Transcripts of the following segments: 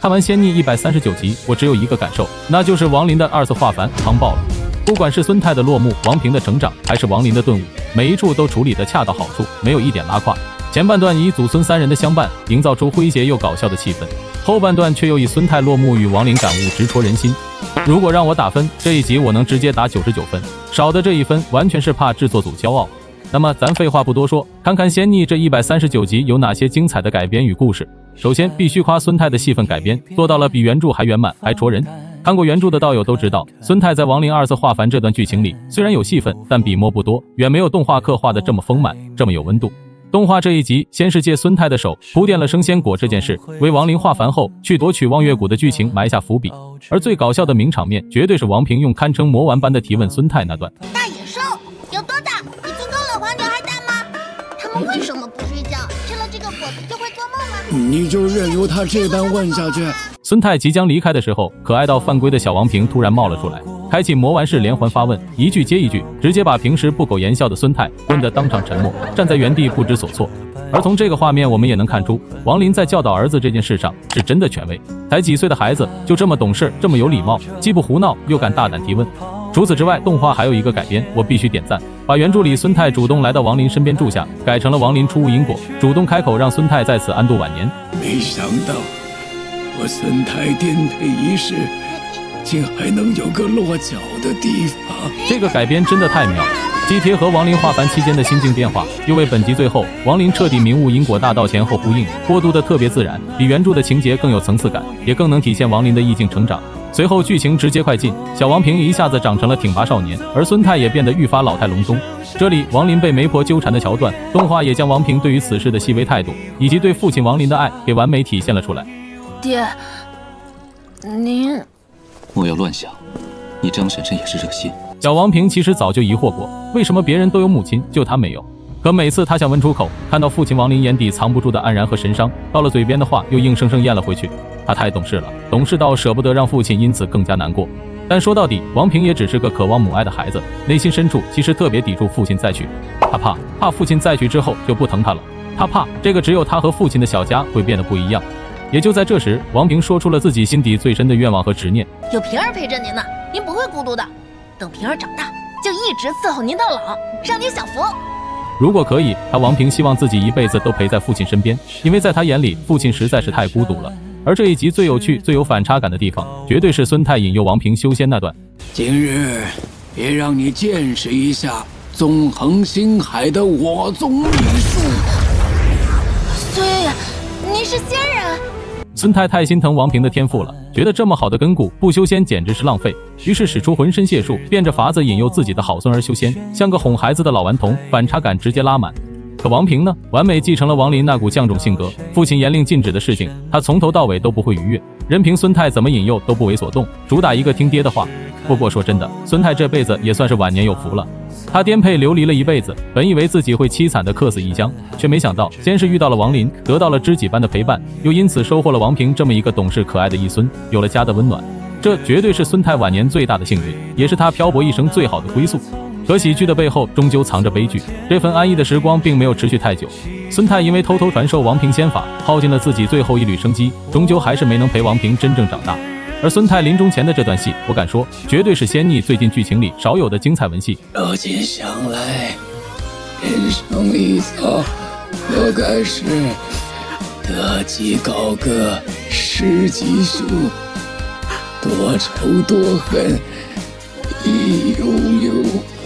看完《仙逆》139集，我只有一个感受，那就是王林的二次化繁汤爆了。不管是孙泰的落幕，王平的成长，还是王林的顿悟，每一处都处理得恰到好处，没有一点拉胯。前半段以祖孙三人的相伴，营造出诙谐又搞笑的气氛，后半段却又以孙泰落幕与王林感悟直戳人心。如果让我打分，这一集我能直接打99分，少的这一分完全是怕制作组骄傲。那么咱废话不多说，看看《仙逆》这139集有哪些精彩的改编与故事。首先必须夸孙泰的戏份改编做到了比原著还圆满还戳人。看过原著的道友都知道，孙泰在王林二次化繁这段剧情里虽然有戏份，但笔墨不多，远没有动画刻画的这么丰满，这么有温度。动画这一集先是借孙泰的手铺垫了升仙果这件事，为王林化繁后去夺取望月谷的剧情埋下伏笔。而最搞笑的名场面绝对是王平用堪称魔丸般的提问孙泰那段。 大野兽有多大？已经够了黄牛还大吗？他们为什么不睡觉？吃了这个果子就会做梦吗？ 你就任由他这般问下去。 孙泰即将离开的时候，可爱到犯规的小王平突然冒了出来，开启魔丸式连环发问，一句接一句，直接把平时不苟言笑的孙泰问得当场沉默，站在原地不知所措。而从这个画面我们也能看出，王林在教导儿子这件事上是真的权威，才几岁的孩子就这么懂事，这么有礼貌，既不胡闹又敢大胆提问。除此之外，动画还有一个改编我必须点赞，把原著里孙泰主动来到王林身边住下，改成了王林出无因果，主动开口让孙泰在此安度晚年。 没想到我孙泰颠沛一世竟还能有个落脚的地方。 这个改编真的太妙了，既贴合王林化繁期间的心境变化，又为本集最后王林彻底明悟因果大道前后呼应，过渡的特别自然，比原著的情节更有层次感，也更能体现王林的意境成长。随后剧情直接快进，小王平一下子长成了挺拔少年，而孙泰也变得愈发老态龙钟。这里王林被媒婆纠缠的桥段，动画也将王平对于此事的细微态度以及对父亲王林的爱给完美体现了出来。 爹，您莫要乱想，你张婶婶也是热心。 小王平其实早就疑惑过，为什么别人都有母亲，就他没有。可每次他想问出口，看到父亲王林眼底藏不住的黯然和神伤，到了嘴边的话又硬生生咽了回去。他太懂事了，懂事到舍不得让父亲因此更加难过。但说到底，王平也只是个渴望母爱的孩子，内心深处其实特别抵触父亲再娶。他怕父亲再娶之后就不疼他了，他怕这个只有他和父亲的小家会变得不一样。也就在这时，王平说出了自己心底最深的愿望和执念： 有平儿陪着您呢，您不会孤独的。等平儿长大，就一直伺候您到老，让您享福。 如果可以，他王平希望自己一辈子都陪在父亲身边，因为在他眼里，父亲实在是太孤独了。而这一集最有趣、最有反差感的地方，绝对是孙泰引诱王平修仙那段。 今日也让你见识一下纵横星海的我宗秘术。 孙爷爷，您是仙人。 孙泰太心疼王平的天赋了，觉得这么好的根骨不修仙简直是浪费，于是使出浑身解数，变着法子引诱自己的好孙儿修仙，像个哄孩子的老顽童，反差感直接拉满。可王平呢，完美继承了王林那股犟种性格，父亲严令禁止的事情，他从头到尾都不会逾越，任凭孙泰怎么引诱都不为所动，主打一个听爹的话。不过说真的，孙泰这辈子也算是晚年有福了。他颠沛流离了一辈子，本以为自己会凄惨的客死异乡，却没想到先是遇到了王林，得到了知己般的陪伴，又因此收获了王平这么一个懂事可爱的一孙，有了家的温暖。这绝对是孙泰晚年最大的幸运，也是他漂泊一生最好的归宿。可喜剧的背后终究藏着悲剧，这份安逸的时光并没有持续太久。孙泰因为偷偷传授王平仙法，耗尽了自己最后一缕生机，终究还是没能陪王平真正长大。而孙泰临终前的这段戏，我敢说绝对是仙逆最近剧情里少有的精彩文戏。 如今想来，人生一遭，何该是得即高歌，失即休，多愁多恨亦悠悠，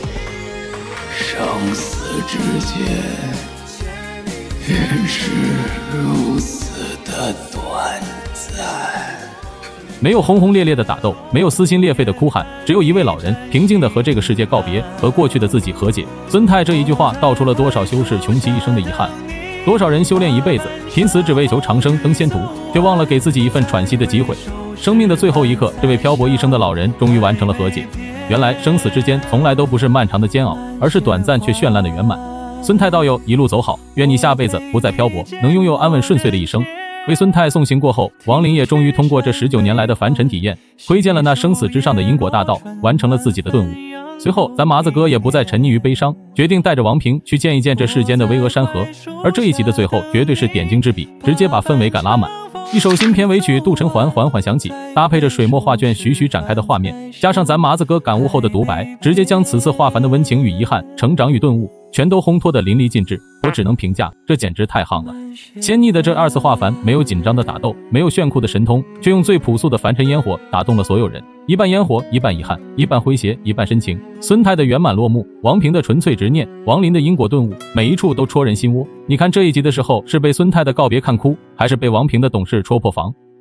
生死之间原是如此的短暂。 没有轰轰烈烈的打斗，没有撕心裂肺的哭喊，只有一位老人平静地和这个世界告别，和过去的自己和解。孙泰这一句话道出了多少修士穷其一生的遗憾，多少人修炼一辈子，拼死只为求长生登仙途，却忘了给自己一份喘息的机会。生命的最后一刻，这位漂泊一生的老人终于完成了和解。原来生死之间从来都不是漫长的煎熬，而是短暂却绚烂的圆满。孙泰道友一路走好，愿你下辈子不再漂泊，能拥有安稳顺遂的一生。为孙泰送行过后，王林也终于通过这19年来的凡尘体验，窥见了那生死之上的因果大道，完成了自己的顿悟。随后咱麻子哥也不再沉溺于悲伤，决定带着王平去见一见这世间的巍峨山河。而这一集的最后绝对是点睛之笔，直接把氛围感拉满。 一首新片尾曲《渡尘环》缓缓响起，搭配着水墨画卷徐徐展开的画面，加上咱麻子哥感悟后的独白，直接将此次画凡的温情与遗憾、成长与顿悟全都烘托得淋漓尽致。我只能评价，这简直太夯了。鲜腻的这2次画凡，没有紧张的打斗，没有炫酷的神通，却用最朴素的凡尘烟火打动了所有人。一半烟火，一半遗憾，一半诙谐，一半深情。孙太的圆满落幕，王平的纯粹执念，王林的因果顿悟，每一处都戳人心窝。你看这一集的时候，是被孙太的告别看哭，还是被王平的懂事戳破防？